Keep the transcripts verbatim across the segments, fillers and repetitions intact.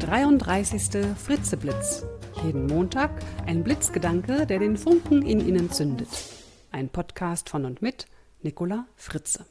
dreiunddreißigste Fritzeblitz. Jeden Montag ein Blitzgedanke, der den Funken in Ihnen zündet. Ein Podcast von und mit Nicola Fritze.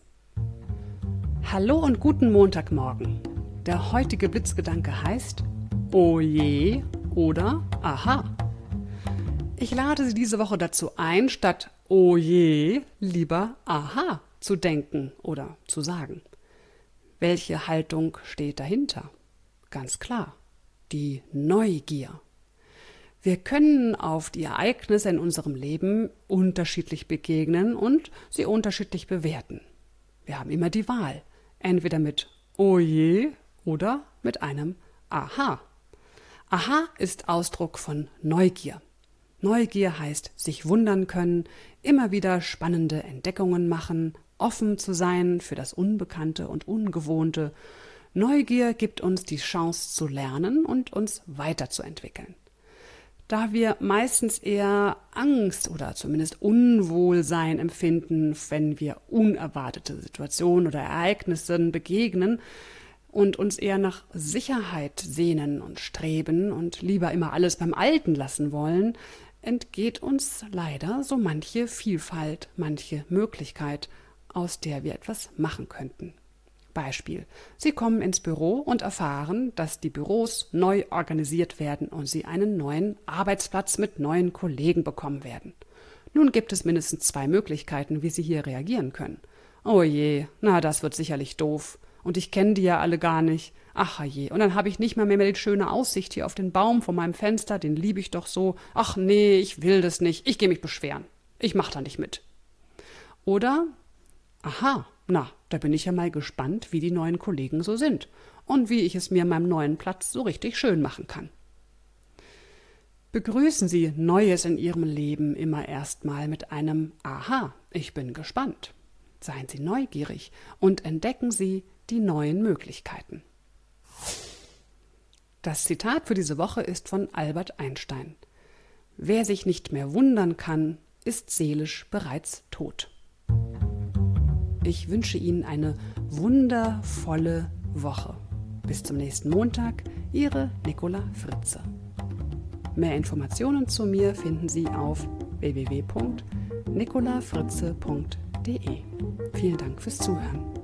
Hallo und guten Montagmorgen. Der heutige Blitzgedanke heißt Oh je oder Aha. Ich lade Sie diese Woche dazu ein, statt Oh je lieber Aha zu denken oder zu sagen. Welche Haltung steht dahinter? Ganz klar, die Neugier. Wir können auf die Ereignisse in unserem Leben unterschiedlich begegnen und sie unterschiedlich bewerten. Wir haben immer die Wahl, entweder mit Oh je oder mit einem Aha. Aha ist Ausdruck von Neugier. Neugier heißt sich wundern können, immer wieder spannende Entdeckungen machen, offen zu sein für das Unbekannte und Ungewohnte. Neugier gibt uns die Chance zu lernen und uns weiterzuentwickeln. Da wir meistens eher Angst oder zumindest Unwohlsein empfinden, wenn wir unerwartete Situationen oder Ereignissen begegnen und uns eher nach Sicherheit sehnen und streben und lieber immer alles beim Alten lassen wollen, entgeht uns leider so manche Vielfalt, manche Möglichkeit, aus der wir etwas machen könnten. Beispiel: Sie kommen ins Büro und erfahren, dass die Büros neu organisiert werden und Sie einen neuen Arbeitsplatz mit neuen Kollegen bekommen werden. Nun gibt es mindestens zwei Möglichkeiten, wie Sie hier reagieren können. Oh je, na, das wird sicherlich doof. Und ich kenne die ja alle gar nicht. Ach je, und dann habe ich nicht mal mehr, mehr die schöne Aussicht hier auf den Baum vor meinem Fenster, den liebe ich doch so. Ach nee, ich will das nicht, ich gehe mich beschweren. Ich mache da nicht mit. Oder, aha, na, da bin ich ja mal gespannt, wie die neuen Kollegen so sind und wie ich es mir an meinem neuen Platz so richtig schön machen kann. Begrüßen Sie Neues in Ihrem Leben immer erstmal mit einem Aha, ich bin gespannt. Seien Sie neugierig und entdecken Sie die neuen Möglichkeiten. Das Zitat für diese Woche ist von Albert Einstein. Wer sich nicht mehr wundern kann, ist seelisch bereits tot. Ich wünsche Ihnen eine wundervolle Woche. Bis zum nächsten Montag, Ihre Nicola Fritze. Mehr Informationen zu mir finden Sie auf w w w punkt nicola fritze punkt d e. Vielen Dank fürs Zuhören.